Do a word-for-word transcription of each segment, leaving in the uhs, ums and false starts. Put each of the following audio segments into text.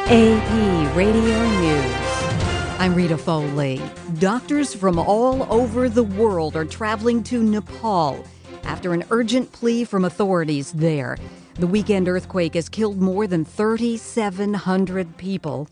A P Radio News. I'm Rita Foley. Doctors from all over the world are traveling to Nepal after an urgent plea from authorities there. The weekend earthquake has killed more than three thousand seven hundred people.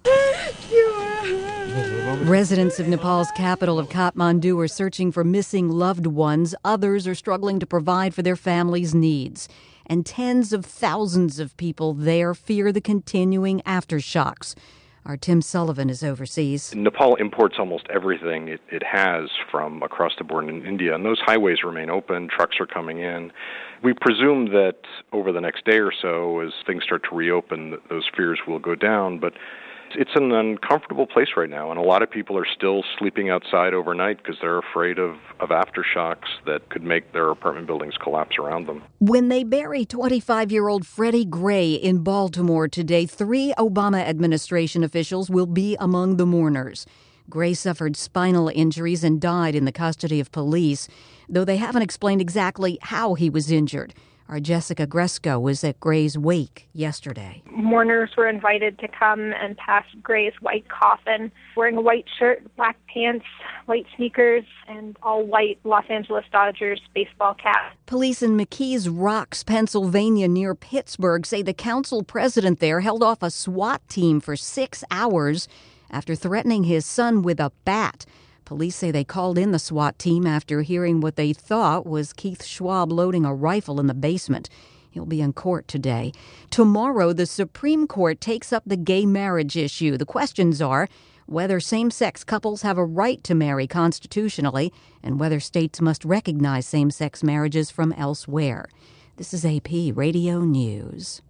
Residents of Nepal's capital of Kathmandu are searching for missing loved ones. Others are struggling to provide for their families' needs. And tens of thousands of people there fear the continuing aftershocks. Our Tim Sullivan is overseas. Nepal imports almost everything it, it has from across the border in India, and those highways remain open. Trucks are coming in. We presume that over the next day or so, as things start to reopen, those fears will go down, but it's an uncomfortable place right now, and a lot of people are still sleeping outside overnight because they're afraid of, of aftershocks that could make their apartment buildings collapse around them. When they bury twenty-five-year-old Freddie Gray in Baltimore today, three Obama administration officials will be among the mourners. Gray suffered spinal injuries and died in the custody of police, though they haven't explained exactly how he was injured. Our Jessica Gresco was at Gray's wake yesterday. Mourners were invited to come and pass Gray's white coffin, wearing a white shirt, black pants, white sneakers, and all white Los Angeles Dodgers baseball cap. Police in McKees Rocks, Pennsylvania, near Pittsburgh, say the council president there held off a SWAT team for six hours after threatening his son with a bat. Police say they called in the SWAT team after hearing what they thought was Keith Schwab loading a rifle in the basement. He'll be in court today. Tomorrow, the Supreme Court takes up the gay marriage issue. The questions are whether same-sex couples have a right to marry constitutionally and whether states must recognize same-sex marriages from elsewhere. This is A P Radio News.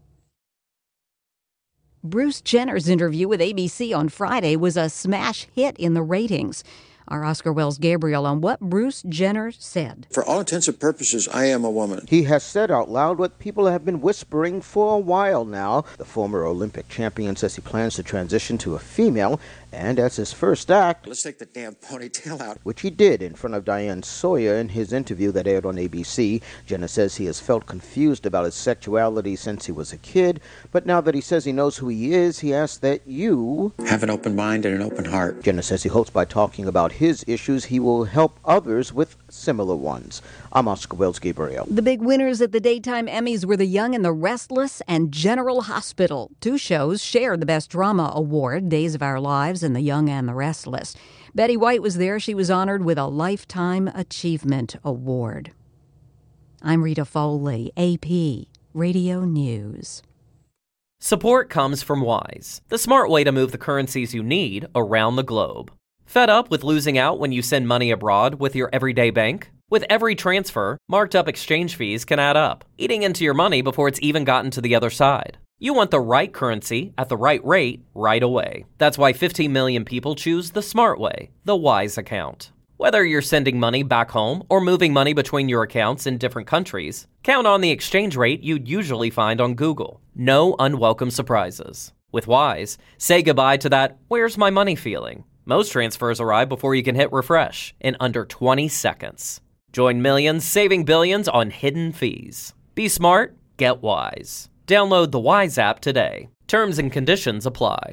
Bruce Jenner's interview with A B C on Friday was a smash hit in the ratings. Our Oscar Wells Gabriel on what Bruce Jenner said. For all intents and purposes, I am a woman. He has said out loud what people have been whispering for a while now. The former Olympic champion says he plans to transition to a female, and as his first act, let's take the damn ponytail out, which he did in front of Diane Sawyer in his interview that aired on A B C. Jenner says he has felt confused about his sexuality since he was a kid, but now that he says he knows who he is, he asks that you have an open mind and an open heart. Jenner says he hopes by talking about his issues, he will help others with similar ones. I'm Oscar Wells Gabriel. The big winners at the Daytime Emmys were The Young and the Restless and General Hospital. Two shows share the Best Drama Award, Days of Our Lives and The Young and the Restless. Betty White was there. She was honored with a Lifetime Achievement Award. I'm Rita Foley, A P Radio News. Support comes from Wise, the smart way to move the currencies you need around the globe. Fed up with losing out when you send money abroad with your everyday bank? With every transfer, marked up exchange fees can add up, eating into your money before it's even gotten to the other side. You want the right currency at the right rate right away. That's why fifteen million people choose the smart way, the Wise account. Whether you're sending money back home or moving money between your accounts in different countries, count on the exchange rate you'd usually find on Google. No unwelcome surprises. With Wise, say goodbye to that "where's my money" feeling. Most transfers arrive before you can hit refresh in under twenty seconds. Join millions saving billions on hidden fees. Be smart, get Wise. Download the Wise app today. Terms and conditions apply.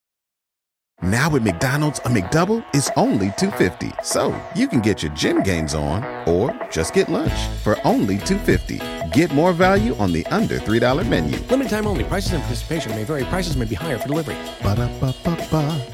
Now at McDonald's, a McDouble is only two dollars and fifty cents. So you can get your gym gains on or just get lunch for only two dollars and fifty cents. Get more value on the under three dollar menu. Limited time only. Prices and participation may vary. Prices may be higher for delivery. Ba-da-ba-ba-ba.